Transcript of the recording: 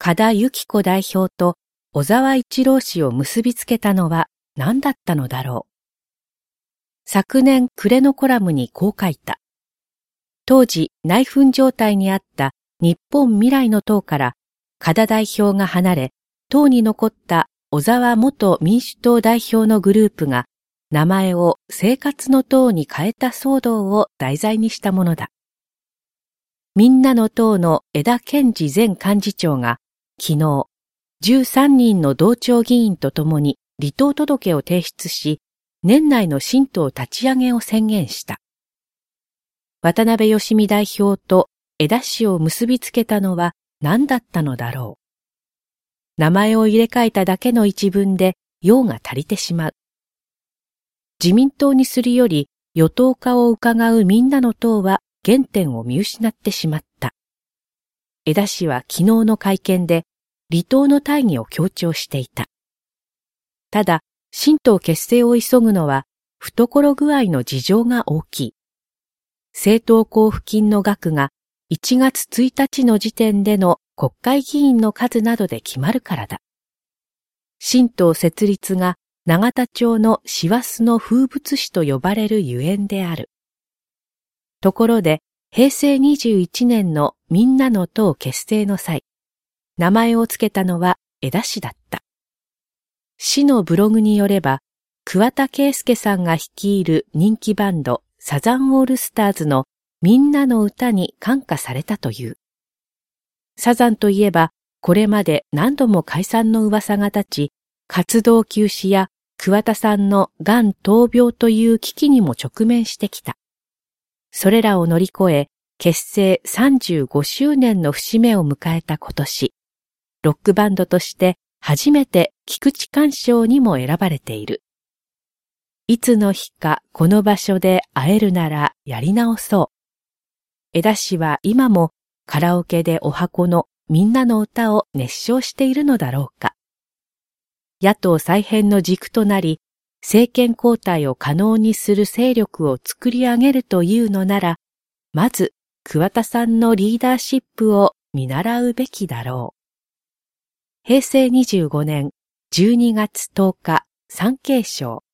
加田幸子代表と小沢一郎氏を結びつけたのは何だったのだろう。昨年暮れのコラムにこう書いた。当時内紛状態にあった日本未来の党から加田代表が離れ、党に残った小沢元民主党代表のグループが名前を生活の党に変えた騒動を題材にしたものだ。みんなの党の江田憲司前幹事長が昨日13人の同庁議員とともに離党届を提出し、年内の新党立ち上げを宣言した。渡辺義美代表と江田氏を結びつけたのは何だったのだろう。名前を入れ替えただけの一文で用が足りてしまう。自民党にするより与党化を伺うみんなの党は原点を見失ってしまった。江田氏は昨日の会見で離党の大義を強調していた。ただ、新党結成を急ぐのは懐具合の事情が大きい。政党交付金の額が1月1日の時点での国会議員の数などで決まるからだ。新党設立が永田町の師走の風物詩と呼ばれるゆえんである。ところで、平成21年のみんなの党結成の際、名前を付けたのは江田氏だった。氏のブログによれば、桑田佳祐さんが率いる人気バンドサザンオールスターズのみんなの歌に感化されたという。サザンといえば、これまで何度も解散の噂が立ち、活動休止や桑田さんのがん闘病という危機にも直面してきた。それらを乗り越え、結成35周年の節目を迎えた今年、ロックバンドとして初めて菊池寛賞にも選ばれている。いつの日かこの場所で会えるならやり直そう。江田氏は今もカラオケでお箱のみんなの歌を熱唱しているのだろうか。野党再編の軸となり、政権交代を可能にする勢力を作り上げるというのなら、まず桑田さんのリーダーシップを見習うべきだろう。平成25年12月10日、産経省。